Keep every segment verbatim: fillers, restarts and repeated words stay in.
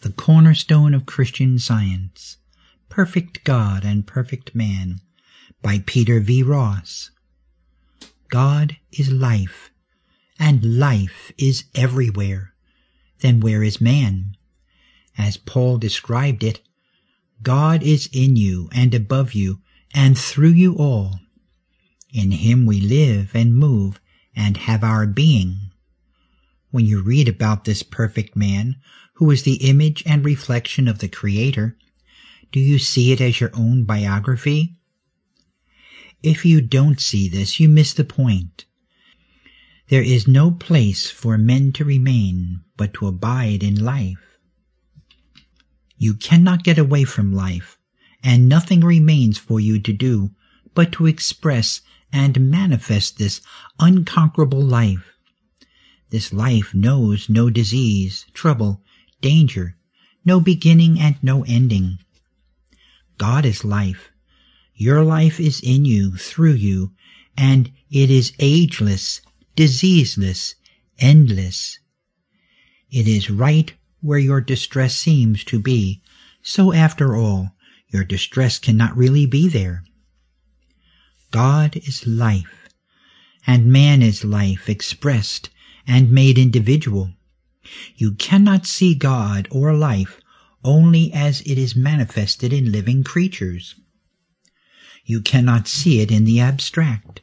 The Cornerstone of Christian Science, Perfect God and Perfect Man, by Peter V. Ross. God is life, and life is everywhere. Then where is man? As Paul described it, God is in you and above you and through you all. In him we live and move and have our being. When you read about this perfect man, who is the image and reflection of the Creator, do you see it as your own biography? If you don't see this, you miss the point. There is no place for men to remain but to abide in life. You cannot get away from life, and nothing remains for you to do but to express and manifest this unconquerable life. This life knows no disease, trouble, danger, no beginning and no ending. God is life. Your life is in you, through you, and it is ageless, diseaseless, endless. It is right where your distress seems to be, so after all, your distress cannot really be there. God is life, and man is life expressed and made individual. You cannot see God or life only as it is manifested in living creatures. You cannot see it in the abstract.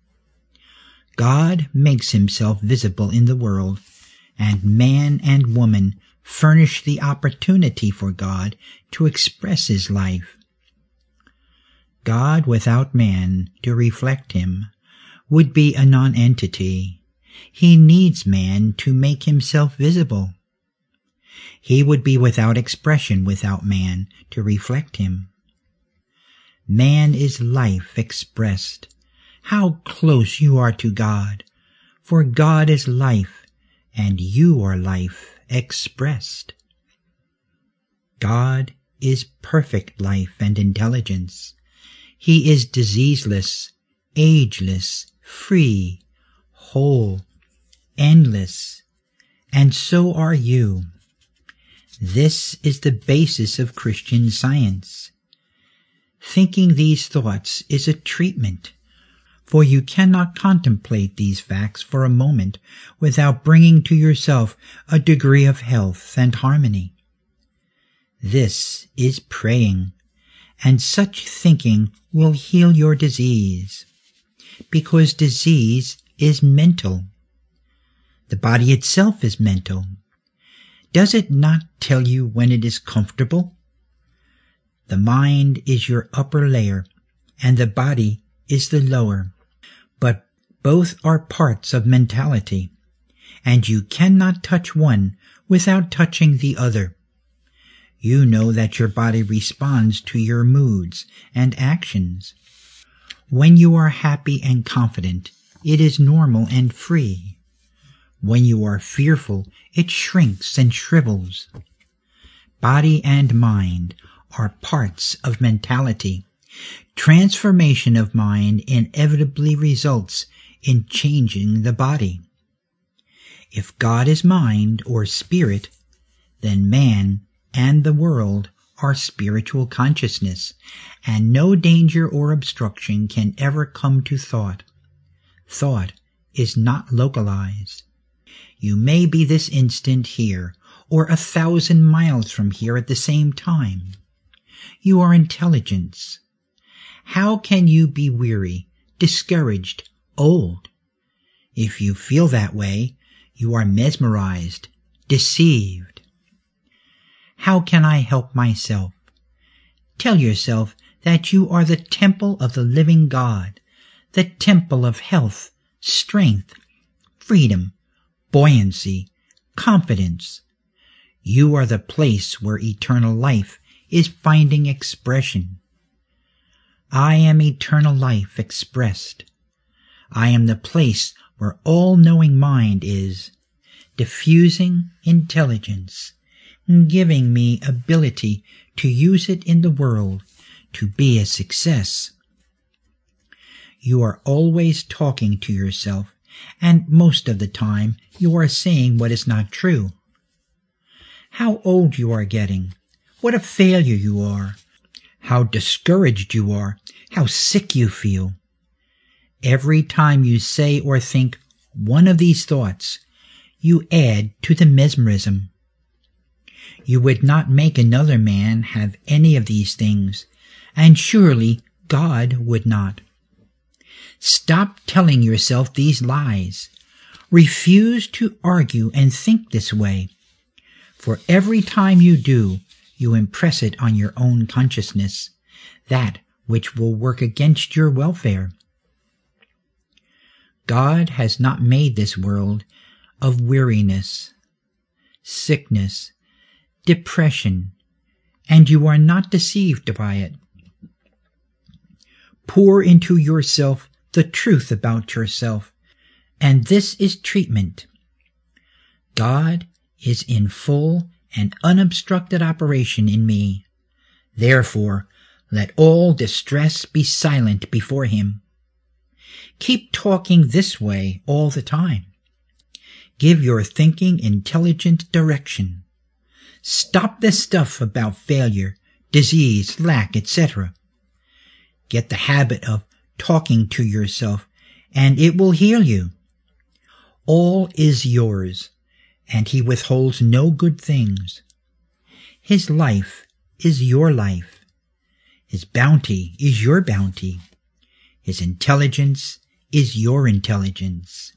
God makes himself visible in the world, and man and woman furnish the opportunity for God to express his life. God without man to reflect him would be a nonentity. He needs man to make himself visible. He would be without expression without man to reflect him. Man is life expressed. How close you are to God, for God is life, and you are life expressed. God is perfect life and intelligence. He is diseaseless, ageless, free, whole, endless, and so are you. This is the basis of Christian Science. Thinking these thoughts is a treatment, for you cannot contemplate these facts for a moment without bringing to yourself a degree of health and harmony. This is praying, and such thinking will heal your disease, because disease is mental. The body itself is mental. Does it not tell you when it is comfortable? The mind is your upper layer, and the body is the lower, but both are parts of mentality, and you cannot touch one without touching the other. You know that your body responds to your moods and actions. When you are happy and confident, it is normal and free. When you are fearful, it shrinks and shrivels. Body and mind are parts of mentality. Transformation of mind inevitably results in changing the body. If God is mind or spirit, then man and the world are spiritual consciousness, and no danger or obstruction can ever come to thought. Thought is not localized. You may be this instant here, or a thousand miles from here at the same time. You are intelligence. How can you be weary, discouraged, old? If you feel that way, you are mesmerized, deceived. How can I help myself? Tell yourself that you are the temple of the living God, the temple of health, strength, freedom, buoyancy, confidence. You are the place where eternal life is finding expression. I am eternal life expressed. I am the place where all-knowing mind is, diffusing intelligence, giving me ability to use it in the world to be a success. You are always talking to yourself, and most of the time you are saying what is not true. how old you are getting, what a failure you are, how discouraged you are, how sick you feel. Every time you say or think one of these thoughts, you add to the mesmerism. You would not make another man have any of these things, and surely God would not. Stop telling yourself these lies. Refuse to argue and think this way, for every time you do, you impress it on your own consciousness, that which will work against your welfare. God has not made this world of weariness, sickness, depression, and you are not deceived by it. Pour into yourself the truth about yourself, and this is treatment. God is in full and unobstructed operation in me. Therefore, let all distress be silent before him. Keep talking this way all the time. Give your thinking intelligent direction. Stop this stuff about failure, disease, lack, et cetera. Get the habit of talking to yourself, and it will heal you. All is yours, and he withholds no good things. His life is your life. His bounty is your bounty. His intelligence is your intelligence.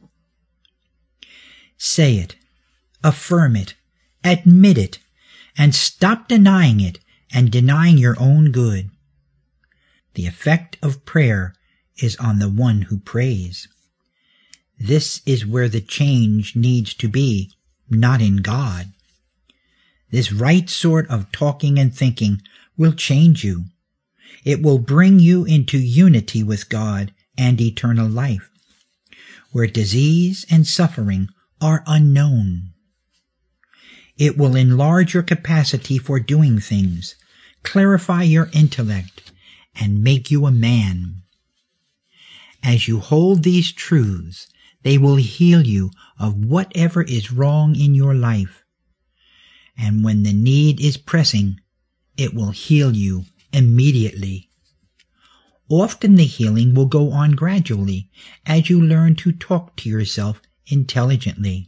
Say it, affirm it, admit it, and stop denying it and denying your own good. The effect of prayer is on the one who prays. This is where the change needs to be, not in God. This right sort of talking and thinking will change you. It will bring you into unity with God and eternal life, where disease and suffering are unknown. It will enlarge your capacity for doing things, clarify your intellect, and make you a man. As you hold these truths, they will heal you of whatever is wrong in your life. And when the need is pressing, it will heal you immediately. Often the healing will go on gradually as you learn to talk to yourself intelligently.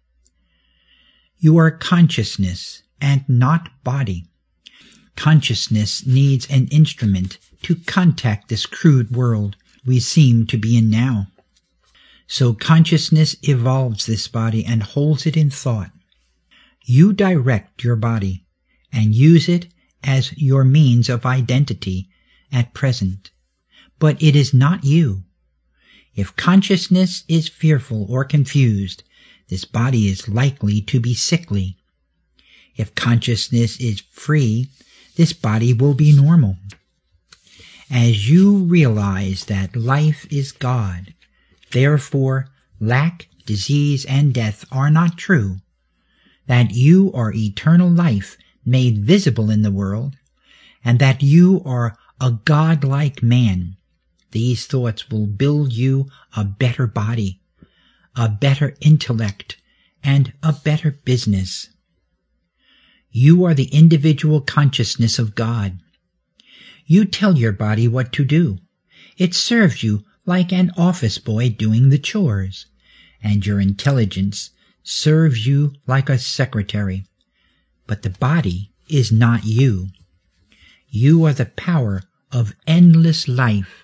You are consciousness and not body. Consciousness needs an instrument to contact this crude world we seem to be in now. So consciousness evolves this body and holds it in thought. You direct your body and use it as your means of identity at present, but it is not you. If consciousness is fearful or confused, this body is likely to be sickly. If consciousness is free, this body will be normal. As you realize that life is God, therefore lack, disease, and death are not true, that you are eternal life made visible in the world, and that you are a God-like man, these thoughts will build you a better body, a better intellect, and a better business. You are the individual consciousness of God. You tell your body what to do. It serves you like an office boy doing the chores, and your intelligence serves you like a secretary. But the body is not you. You are the power of endless life.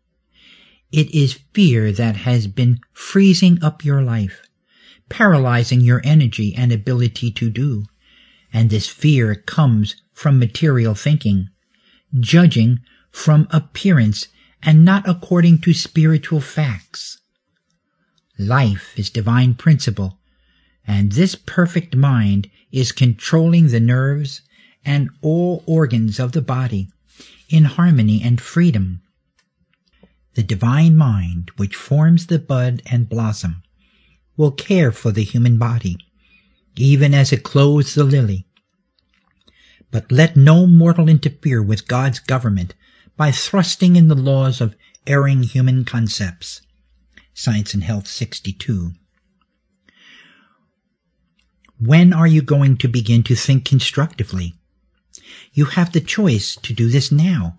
It is fear that has been freezing up your life, paralyzing your energy and ability to do. And this fear comes from material thinking, judging from appearance and not according to spiritual facts. Life is divine principle, and this perfect mind is controlling the nerves and all organs of the body in harmony and freedom. The divine mind, which forms the bud and blossom, will care for the human body, even as it clothes the lily. But let no mortal interfere with God's government by thrusting in the laws of erring human concepts. Science and Health sixty-two. When are you going to begin to think constructively? You have the choice to do this now.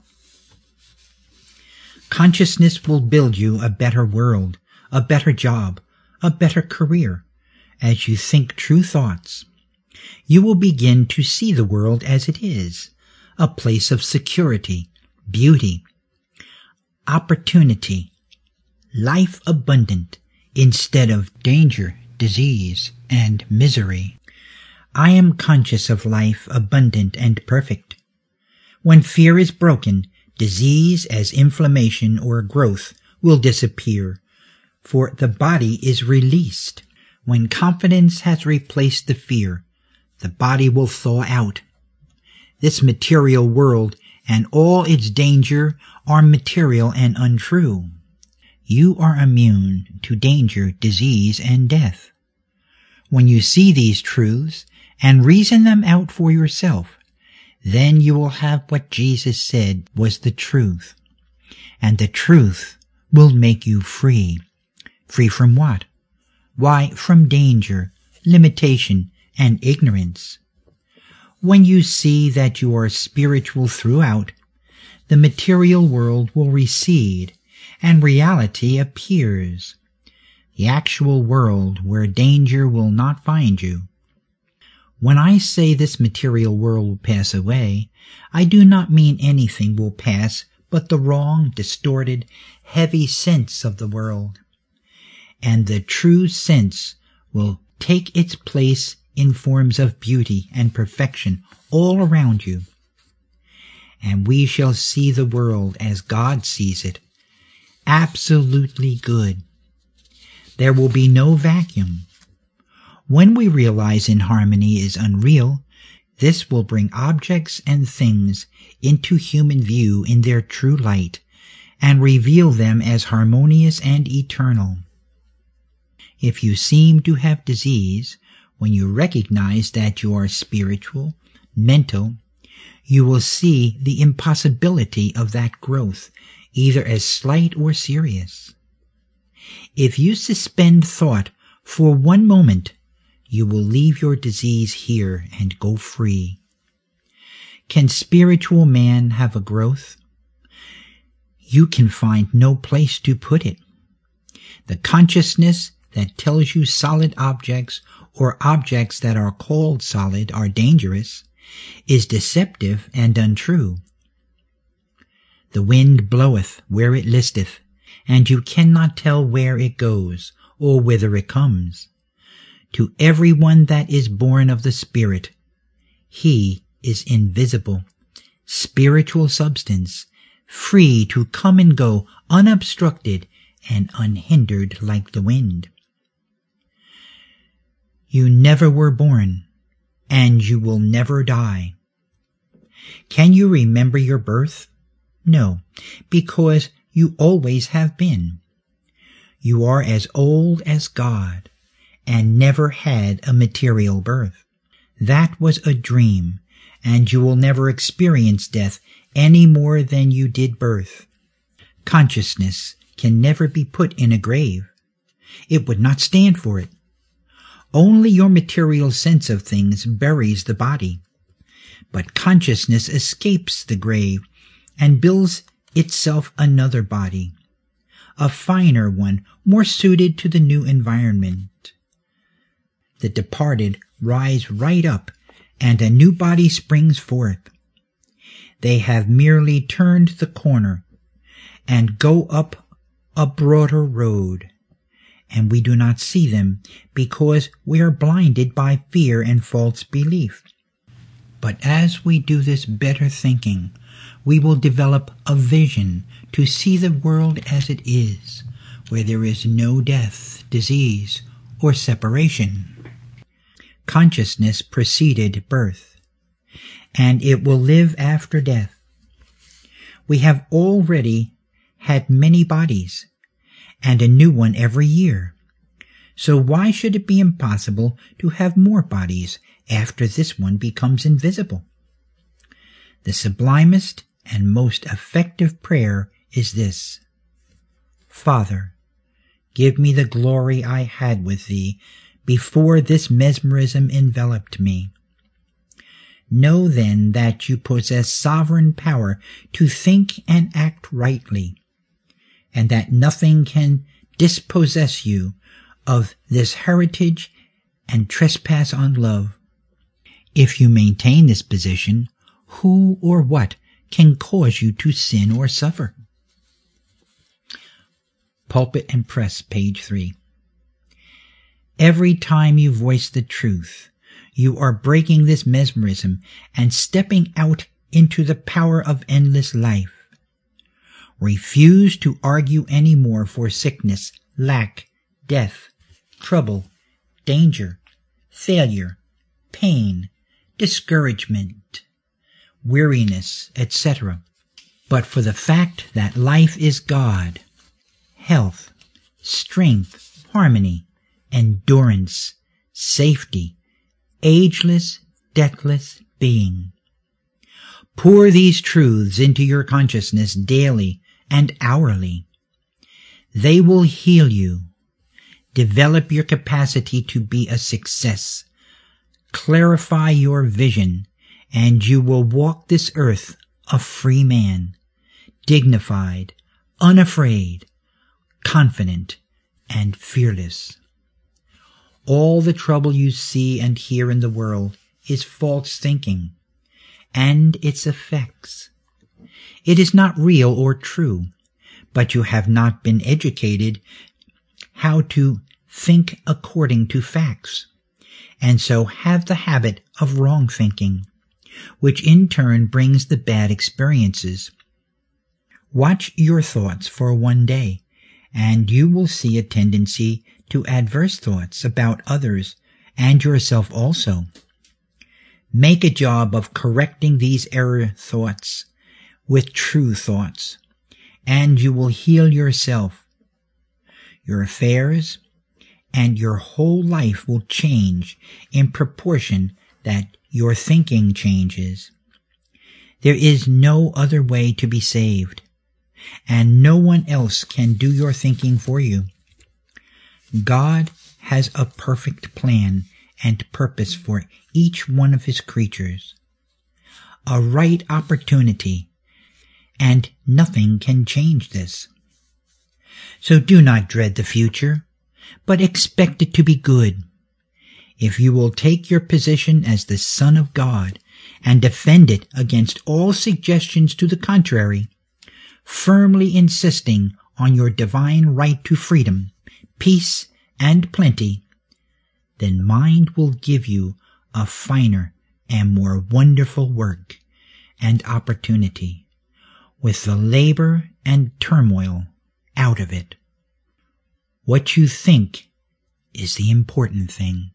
Consciousness will build you a better world, a better job, a better career. As you think true thoughts, you will begin to see the world as it is, a place of security, beauty, opportunity, life abundant, instead of danger, disease, and misery. I am conscious of life abundant and perfect. When fear is broken, disease as inflammation or growth will disappear, for the body is released. When confidence has replaced the fear, the body will thaw out. This material world and all its danger are material and untrue. You are immune to danger, disease, and death. When you see these truths and reason them out for yourself, then you will have what Jesus said was the truth. And the truth will make you free. Free from what? Why, from danger, limitation, and ignorance. When you see that you are spiritual throughout, the material world will recede, and reality appears. The actual world where danger will not find you. When I say this material world will pass away, I do not mean anything will pass but the wrong, distorted, heavy sense of the world. And the true sense will take its place in forms of beauty and perfection all around you. And we shall see the world as God sees it, absolutely good. There will be no vacuum. When we realize inharmony is unreal, this will bring objects and things into human view in their true light and reveal them as harmonious and eternal. If you seem to have disease, when you recognize that you are spiritual, mental, you will see the impossibility of that growth, either as slight or serious. If you suspend thought for one moment, you will leave your disease here and go free. Can spiritual man have a growth? You can find no place to put it. The consciousness that tells you solid objects or objects that are called solid are dangerous is deceptive and untrue. The wind bloweth where it listeth, and you cannot tell where it goes or whither it comes. To everyone that is born of the Spirit, he is invisible, spiritual substance, free to come and go unobstructed and unhindered like the wind. You never were born, and you will never die. Can you remember your birth? No, because you always have been. You are as old as God, and never had a material birth. That was a dream, and you will never experience death any more than you did birth. Consciousness can never be put in a grave. It would not stand for it. Only your material sense of things buries the body. But consciousness escapes the grave and builds itself another body, a finer one, more suited to the new environment. The departed rise right up, and a new body springs forth. They have merely turned the corner and go up a broader road, and we do not see them because we are blinded by fear and false belief. But as we do this better thinking, we will develop a vision to see the world as it is, where there is no death, disease, or separation. Consciousness preceded birth, and it will live after death. We have already had many bodies, and a new one every year. So why should it be impossible to have more bodies after this one becomes invisible? The sublimest and most effective prayer is this: Father, give me the glory I had with Thee before this mesmerism enveloped me. Know then that you possess sovereign power to think and act rightly, and that nothing can dispossess you of this heritage and trespass on love. If you maintain this position, who or what can cause you to sin or suffer? Pulpit and Press, page three. Every time you voice the truth, you are breaking this mesmerism and stepping out into the power of endless life. Refuse to argue any more for sickness, lack, death, trouble, danger, failure, pain, discouragement, weariness, et cetera, but for the fact that life is God, health, strength, harmony, endurance, safety, ageless, deathless being. Pour these truths into your consciousness daily and hourly. They will heal you, develop your capacity to be a success, clarify your vision, and you will walk this earth a free man, dignified, unafraid, confident, and fearless. All the trouble you see and hear in the world is false thinking and its effects. It is not real or true, but you have not been educated how to think according to facts, and so have the habit of wrong thinking, which in turn brings the bad experiences. Watch your thoughts for one day, and you will see a tendency to adverse thoughts about others and yourself also. Make a job of correcting these error thoughts with true thoughts, and you will heal yourself, your affairs, and your whole life will change in proportion that your thinking changes. There is no other way to be saved, and no one else can do your thinking for you. God has a perfect plan and purpose for each one of his creatures, a right opportunity, and nothing can change this. So do not dread the future, but expect it to be good. If you will take your position as the Son of God and defend it against all suggestions to the contrary, firmly insisting on your divine right to freedom, peace, and plenty, then mind will give you a finer and more wonderful work and opportunity, with the labor and turmoil out of it. What you think is the important thing.